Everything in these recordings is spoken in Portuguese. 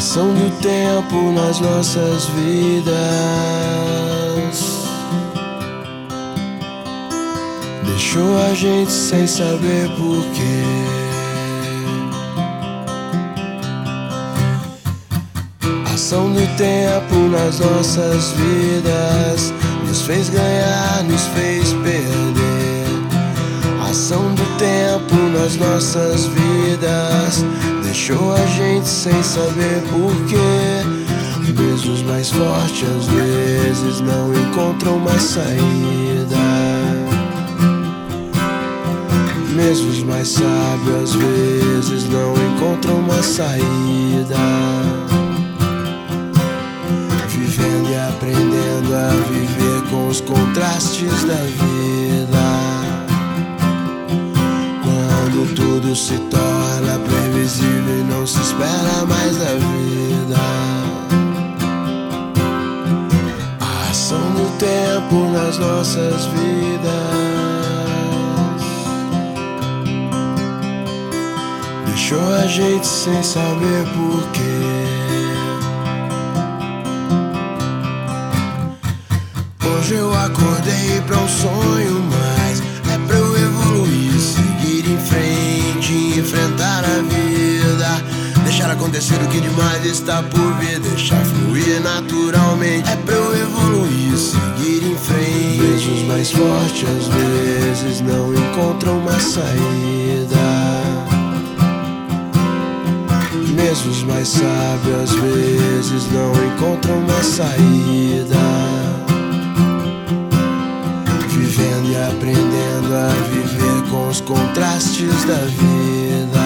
ação do tempo nas nossas vidas deixou a gente sem saber porquê. Ação do tempo nas nossas vidas nos fez ganhar, nos fez perder. Ação do tempo nas nossas vidas deixou a gente sem saber porquê. Mesmo os mais fortes às vezes não encontram mais saída. Mesmo os mais sábios às vezes não encontram mais saída. Vivendo e aprendendo a viver com os contrastes da vida. Quando tudo se torna previsível e não se espera mais da vida. A ação do tempo nas nossas vidas deixou a gente sem saber porquê. Hoje eu acordei pra um sonho, mas é pra eu evoluir, seguir em frente, enfrentar a vida, deixar acontecer o que demais está por vir, deixar fluir naturalmente. É pra eu evoluir, seguir em frente. Mesmo os mais fortes às vezes não encontram mais saída. Mesmo os mais sábios às vezes não encontram mais saída. Vivendo e aprendendo a viver com os contrastes da vida.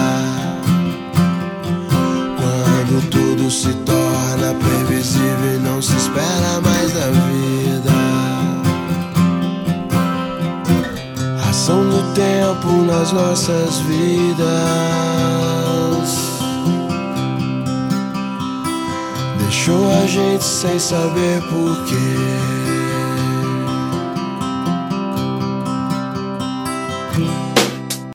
Quando tudo se torna previsível e não se espera mais da vida. Ação do tempo nas nossas vidas deixou a gente sem saber porquê.